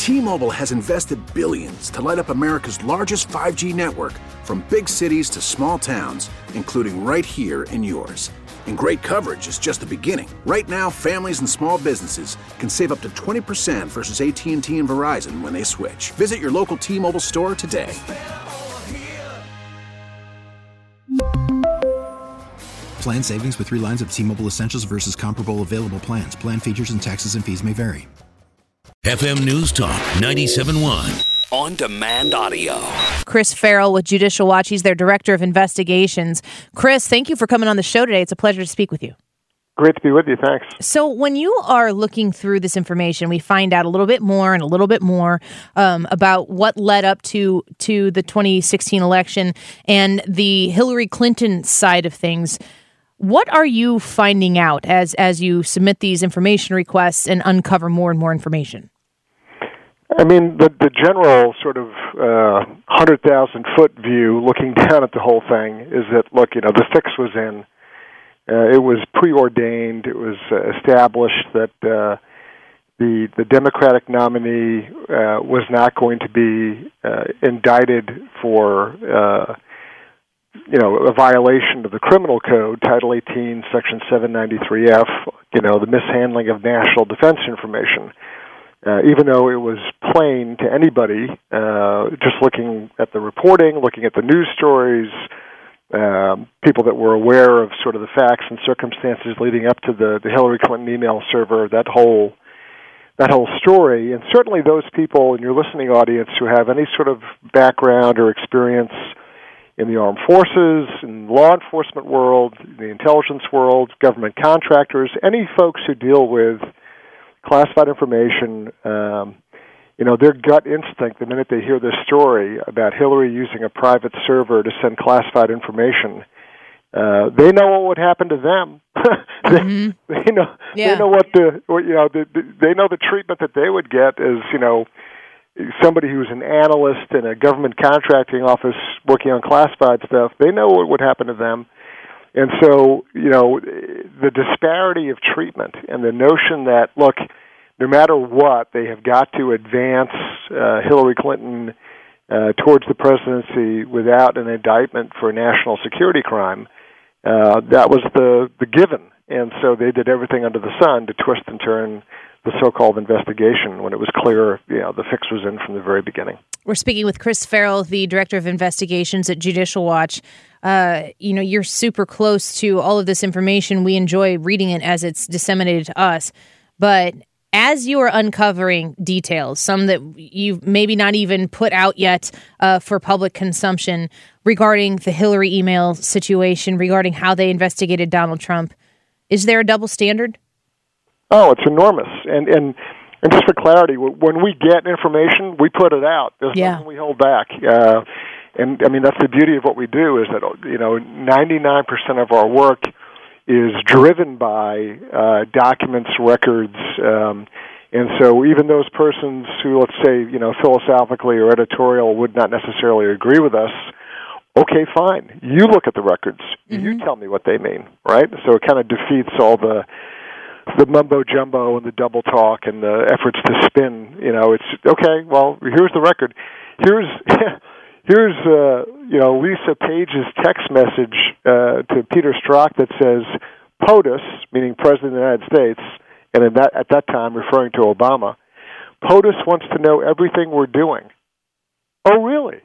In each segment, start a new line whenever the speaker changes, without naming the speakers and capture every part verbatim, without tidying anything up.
T-Mobile has invested billions to light up America's largest five G network, from big cities to small towns, including right here in yours. And great coverage is just the beginning. Right now, families and small businesses can save up to twenty percent versus A T and T and Verizon when they switch. Visit your local T-Mobile store today.
Plan savings with three lines of T-Mobile Essentials versus comparable available plans. Plan features and taxes and fees may vary.
F M News Talk ninety-seven point one. On demand audio.
Chris Farrell with Judicial Watch. He's their Director of Investigations. Chris, thank you for coming on the show today. It's a pleasure to speak with you.
Great to be with you. Thanks.
So when you are looking through this information, we find out a little bit more and a little bit more um, about what led up to, to the twenty sixteen election and the Hillary Clinton side of things. What are you finding out as, as you submit these information requests and uncover more and more information?
I mean, the the general sort of uh, one hundred thousand foot view, looking down at the whole thing, is that, look, you know, the fix was in. Uh, it was preordained. It was uh, established that uh, the the Democratic nominee uh, was not going to be uh, indicted for, uh, you know, a violation of the criminal code, Title eighteen, Section seven ninety-three F, you know, the mishandling of national defense information. Uh, even though it was plain to anybody, uh, just looking at the reporting, looking at the news stories, um, people that were aware of sort of the facts and circumstances leading up to the, the Hillary Clinton email server, that whole that whole story, and certainly those people in your listening audience who have any sort of background or experience in the armed forces, in the law enforcement world, the intelligence world, government contractors, any folks who deal with classified information, um, you know, their gut instinct the minute they hear this story about Hillary using a private server to send classified information, uh, they know what would happen to them. they, mm-hmm. they know yeah. they know what the what, you know the, the, they know the treatment that they would get as, you know, somebody who's an analyst in a government contracting office working on classified stuff. They know what would happen to them. And so, you know, the disparity of treatment and the notion that, look, no matter what, they have got to advance uh, Hillary Clinton uh, towards the presidency without an indictment for a national security crime, uh, that was the, the given. And so they did everything under the sun to twist and turn the so-called investigation when it was clear, you know, the fix was in from the very beginning.
We're speaking with Chris Farrell, the Director of Investigations at Judicial Watch. Uh, you know, you're super close to all of this information. We enjoy reading it as it's disseminated to us. But as you are uncovering details, some that you've maybe not even put out yet uh, for public consumption regarding the Hillary email situation, regarding how they investigated Donald Trump, is there a double standard?
Oh, it's enormous. And and and just for clarity, when we get information, we put it out. There's
yeah.
nothing we hold back. Uh, and, I mean, that's the beauty of what we do is that, you know, ninety-nine percent of our work is driven by uh, documents, records, um, and so even those persons who, let's say, you know, philosophically or editorial would not necessarily agree with us, okay, fine. You look at the records. Mm-hmm. You tell me what they mean, right? So it kind of defeats all the the mumbo jumbo and the double talk and the efforts to spin. You know, it's okay. Well, here's the record. Here's here's uh, you know Lisa Page's text message uh, to Peter Strzok that says POTUS, meaning President of the United States, and in that at that time referring to Obama. POTUS wants to know everything we're doing. Oh, really?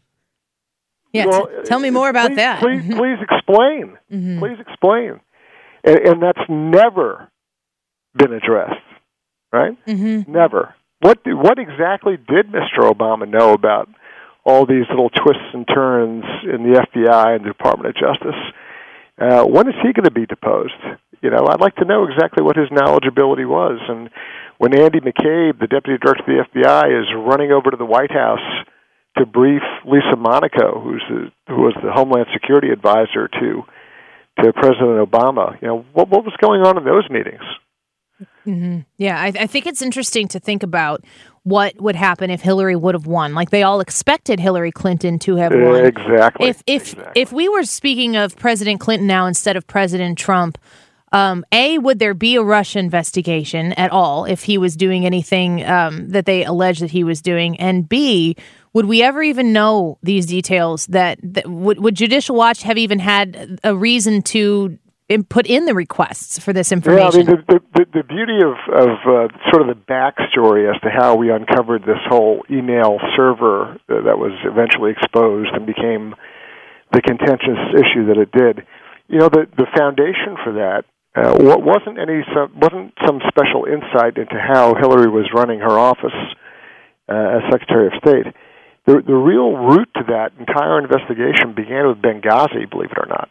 Yeah,
well,
t- tell me more about
please,
that.
please, please explain.
Mm-hmm.
Please explain. And, and that's never been addressed, right?
Mm-hmm.
Never. What what exactly did Mister Obama know about all these little twists and turns in the F B I and the Department of Justice? Uh, when is he going to be deposed? You know, I'd like to know exactly what his knowledgeability was. And when Andy McCabe, the Deputy Director of the F B I, is running over to the White House to brief Lisa Monaco, who's the, who was the Homeland Security Advisor to to President Obama, you know, what what was going on in those meetings?
Mm-hmm. Yeah, I, I think it's interesting to think about what would happen if Hillary would have won. Like they all expected Hillary Clinton to have won.
Exactly.
If if
exactly.
if we were speaking of President Clinton now instead of President Trump, Um, A, would there be a Russia investigation at all if he was doing anything um, that they allege that he was doing? And B, would we ever even know these details? That, that would, would Judicial Watch have even had a reason to put in the requests for this information?
Yeah, I mean, the, the, the beauty of, of uh, sort of the backstory as to how we uncovered this whole email server that was eventually exposed and became the contentious issue that it did. You know, the, the foundation for that uh, wasn't any some, wasn't some special insight into how Hillary was running her office uh, as Secretary of State. The, the real root to that entire investigation began with Benghazi, believe it or not.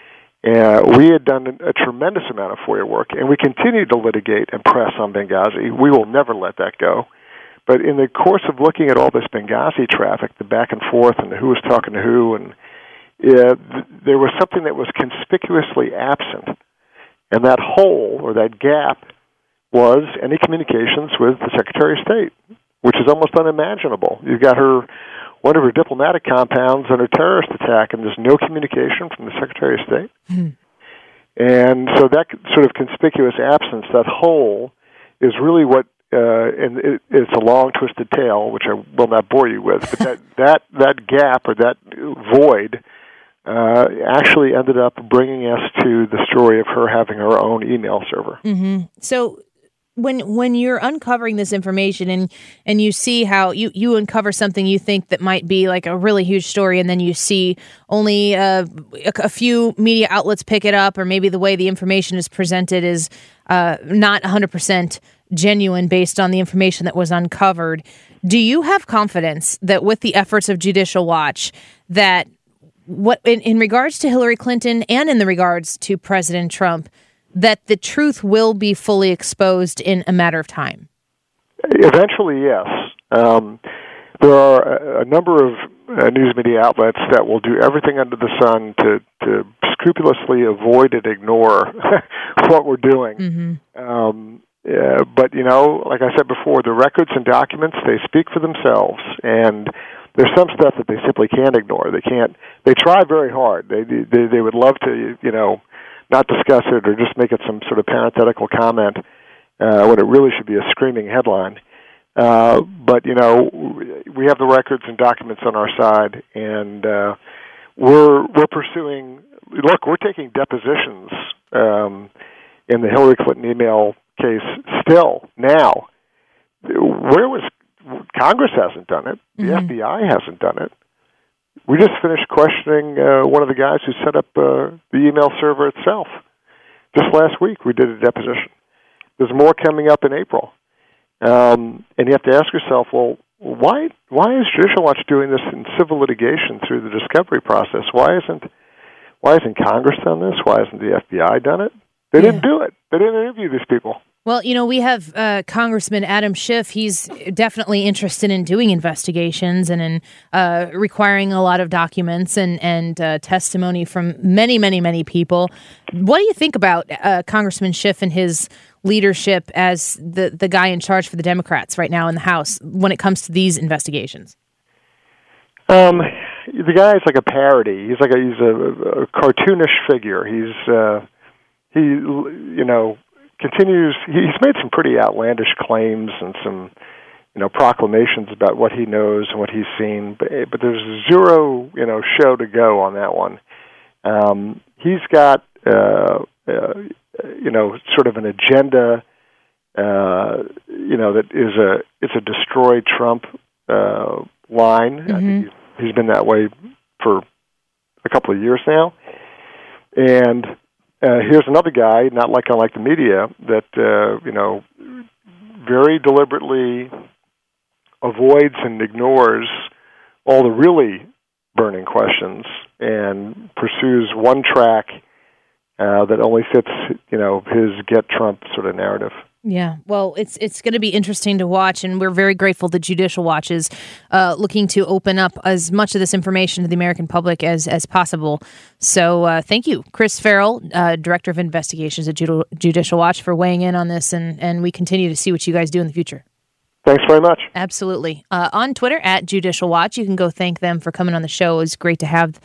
Uh, we had done a tremendous amount of FOIA work, and we continue to litigate and press on Benghazi. We will never let that go. But in the course of looking at all this Benghazi traffic, the back and forth, and who was talking to who, and uh, th- there was something that was conspicuously absent. And that hole, or that gap, was any communications with the Secretary of State, which is almost unimaginable. You've got her... one of her diplomatic compounds under terrorist attack, and there's no communication from the Secretary of State. Mm. And so that sort of conspicuous absence, that hole, is really what, uh, and it, it's a long, twisted tale, which I will not bore you with, but that, that, that gap or that void uh, actually ended up bringing us to the story of her having her own email server.
Mm-hmm. So... When when you're uncovering this information and, and you see how you, you uncover something you think that might be like a really huge story, and then you see only uh, a, a few media outlets pick it up, or maybe the way the information is presented is uh, not one hundred percent genuine based on the information that was uncovered, do you have confidence that with the efforts of Judicial Watch that what in, in regards to Hillary Clinton and in the regards to President Trump, that the truth will be fully exposed in a matter of time?
Eventually, yes. Um, there are a, a number of uh, news media outlets that will do everything under the sun to, to scrupulously avoid and ignore what we're doing. Mm-hmm. Um, uh, but, you know, like I said before, the records and documents, they speak for themselves. And there's some stuff that they simply can't ignore. They can't, they try very hard. They, they, they would love to, you know, not discuss it or just make it some sort of parenthetical comment uh, when it really should be a screaming headline. Uh, but, you know, we have the records and documents on our side, and uh, we're we're pursuing, look, we're taking depositions um, in the Hillary Clinton email case still, now. Where was, Congress hasn't done it. The mm-hmm. F B I hasn't done it. We just finished questioning uh, one of the guys who set up uh, the email server itself. Just last week, we did a deposition. There's more coming up in April. Um, and you have to ask yourself, well, why why is Judicial Watch doing this in civil litigation through the discovery process? Why isn't why isn't Congress done this? Why hasn't the F B I done it? They yeah. didn't do it. They didn't interview these people.
Well, you know, we have uh, Congressman Adam Schiff. He's definitely interested in doing investigations and in uh, requiring a lot of documents and, and uh, testimony from many, many, many people. What do you think about uh, Congressman Schiff and his leadership as the, the guy in charge for the Democrats right now in the House when it comes to these investigations?
Um, the guy is like a parody. He's like a, he's a, a cartoonish figure. He's, uh, he, you know... continues, he's made some pretty outlandish claims and some, you know, proclamations about what he knows and what he's seen, but, but there's zero, you know, show to go on that one. Um, he's got, uh, uh, you know, sort of an agenda, uh, you know, that is a, it's a destroy Trump uh, line. Mm-hmm. I think he's, he's been that way for a couple of years now. And Uh, here's another guy, not like unlike the media, that uh, you know very deliberately avoids and ignores all the really burning questions and pursues one track uh, that only fits, you know, his get Trump sort of narrative.
Yeah, well, it's it's going to be interesting to watch, and we're very grateful that Judicial Watch is uh, looking to open up as much of this information to the American public as, as possible. So uh, thank you, Chris Farrell, uh, Director of Investigations at Jud- Judicial Watch, for weighing in on this, and, and we continue to see what you guys do in the future.
Thanks very much.
Absolutely. Uh, on Twitter, at Judicial Watch, you can go thank them for coming on the show. It's great to have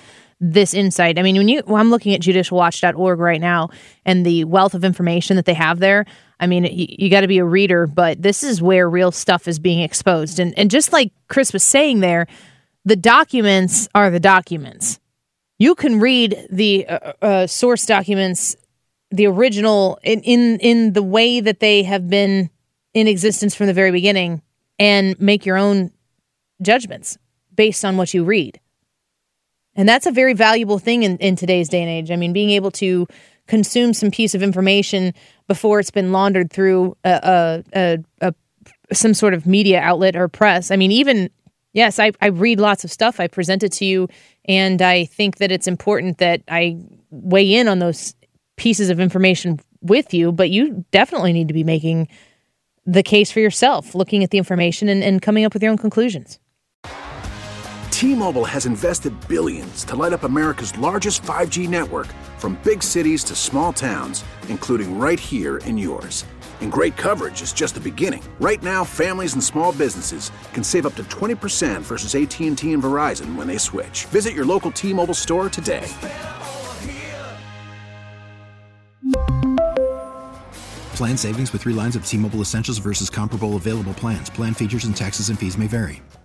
this insight. I mean, when you when I'm looking at judicial watch dot org right now and the wealth of information that they have there, I mean, you, you got to be a reader, but this is where real stuff is being exposed. And and just like Chris was saying there, the documents are the documents. You can read the uh, uh, source documents, the original, in, in in the way that they have been in existence from the very beginning, and make your own judgments based on what you read. And that's a very valuable thing in, in today's day and age. I mean, being able to consume some piece of information before it's been laundered through a, a, a, a some sort of media outlet or press. I mean, even, yes, I, I read lots of stuff. I present it to you, and I think that it's important that I weigh in on those pieces of information with you, but you definitely need to be making the case for yourself, looking at the information and, and coming up with your own conclusions.
T-Mobile has invested billions to light up America's largest five G network, from big cities to small towns, including right here in yours. And great coverage is just the beginning. Right now, families and small businesses can save up to twenty percent versus A T and T and Verizon when they switch. Visit your local T-Mobile store today.
Plan savings with three lines of T-Mobile Essentials versus comparable available plans. Plan features and taxes and fees may vary.